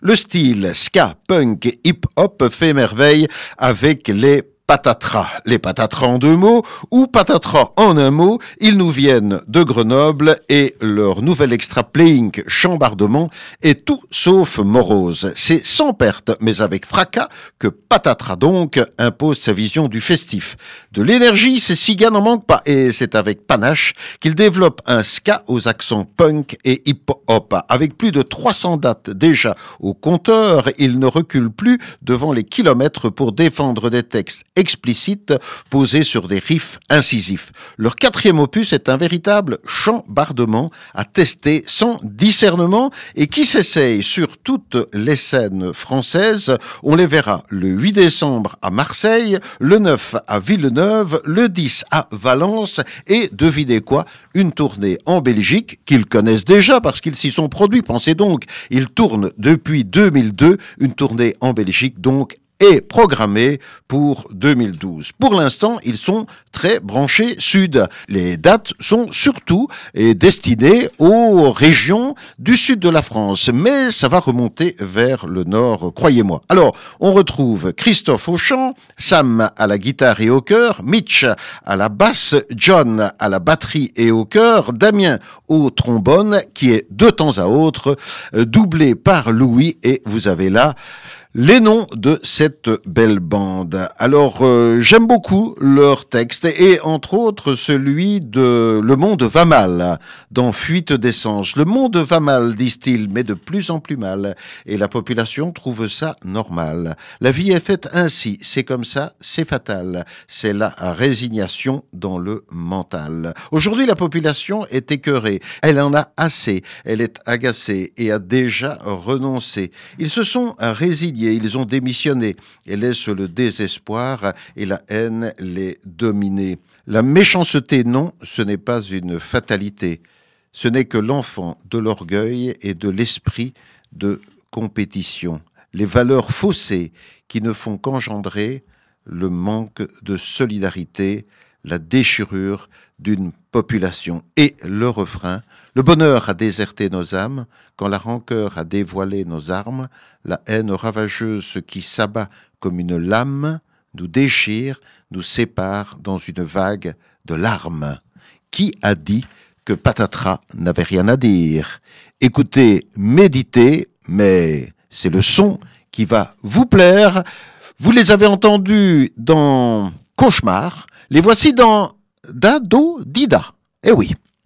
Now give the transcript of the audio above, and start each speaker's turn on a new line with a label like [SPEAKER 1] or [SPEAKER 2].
[SPEAKER 1] Le style ska, punk et hip-hop fait merveille avec les Patatras. Les Patatras en deux mots ou Patatras en un mot, ils nous viennent de Grenoble et leur nouvel extra playing Chambardement est tout sauf morose. C'est sans perte mais avec fracas que Patatras donc impose sa vision du festif. De l'énergie, ces Siga n'en manquent pas et c'est avec panache qu'il développe un ska aux accents punk et hip-hop. Avec plus de 300 dates déjà au compteur, il ne recule plus devant les kilomètres pour défendre des textes explicites posés sur des riffs incisifs. Leur quatrième opus est un véritable chambardement à tester sans discernement et qui s'essaye sur toutes les scènes françaises. On les verra le 8 décembre à Marseille, le 9 à Villeneuve, le 10 à Valence et, devinez quoi, une tournée en Belgique qu'ils connaissent déjà parce qu'ils s'y sont produits. Pensez donc, ils tournent depuis 2002, une tournée en Belgique donc est programmée pour 2012. Pour l'instant, ils sont très branchés sud. Les dates sont surtout destinées aux régions du sud de la France, mais ça va remonter vers le nord, croyez-moi. Alors, on retrouve Christophe au chant, Sam à la guitare et au chœur, Mitch à la basse, John à la batterie et au chœur, Damien au trombone, qui est de temps à autre doublé par Louis, et vous avez là les noms de cette belle bande. Alors, j'aime beaucoup leur texte et entre autres celui de Le monde va mal dans Fuite d'essence. Le monde va mal, disent-ils, mais de plus en plus mal et la population trouve ça normal. La vie est faite ainsi, c'est comme ça, c'est fatal. C'est la résignation dans le mental. Aujourd'hui, la population est écœurée. Elle en a assez. Elle est agacée et a déjà renoncé. Ils se sont résignés. Ils ont démissionné et laissent le désespoir et la haine les dominer. La méchanceté, non, ce n'est pas une fatalité. Ce n'est que l'enfant de l'orgueil et de l'esprit de compétition. Les valeurs faussées qui ne font qu'engendrer le manque de solidarité, la déchirure d'une population. Et le refrain, le bonheur a déserté nos âmes, quand la rancœur a dévoilé nos armes, la haine ravageuse qui s'abat comme une lame, nous déchire, nous sépare dans une vague de larmes. Qui a dit que Patatras n'avait rien à dire? Écoutez, méditez, mais c'est le son qui va vous plaire. Vous les avez entendus dans Cauchemar, les voici dans Dado Dida. Eh oui.